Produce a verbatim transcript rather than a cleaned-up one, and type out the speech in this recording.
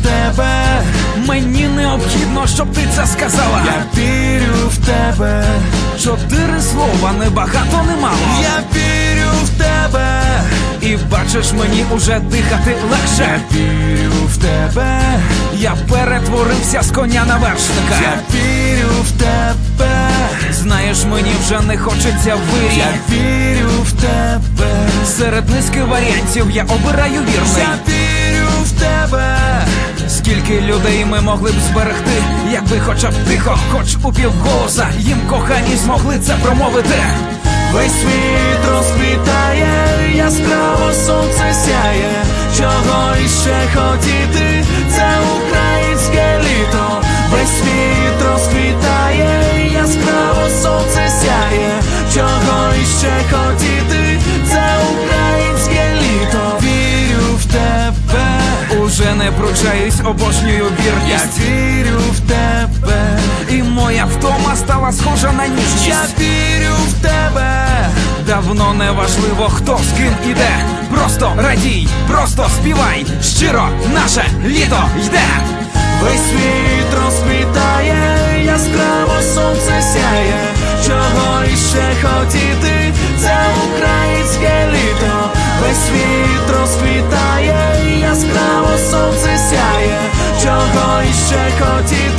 тебе. Мені необхідно, щоб ти це сказала. Я вірю в тебе. Чотири слова, не багато, не мало. Я вірю в тебе. І бачиш, мені уже дихати легше. Я вірю в тебе. Я перетворився з коня на вершника. Я вірю в тебе. Знаєш, мені вже не хочеться вирі. Я вірю в тебе. Серед низки варіантів я обираю вірний. Я вірю в тебе. Скільки людей ми могли б зберегти, якби хоча б тихо, хоч у півголоса їм кохані змогли це промовити. Весь світ розквітає, яскраво сонце сяє. Чого іще хотіти, це українське літо. Весь світ розквітає, яскраво сонце сяє. Чого іще хотіти, це українське літо. Вірю в тебе. Уже не пручаюсь, обожнюю вірність. Я вірю в тебе. І моя втома стала схожа на ніжність. Я вірю в тебе. Давно не важливо, хто з ким іде. Просто радій, просто співай. Щиро наше літо йде. Весь світ розквітає, яскраво сонце сяє. Чого іще хотіти, це українське літо. Весь світ розквітає, яскраво сонце сяє. Чого іще хотіти.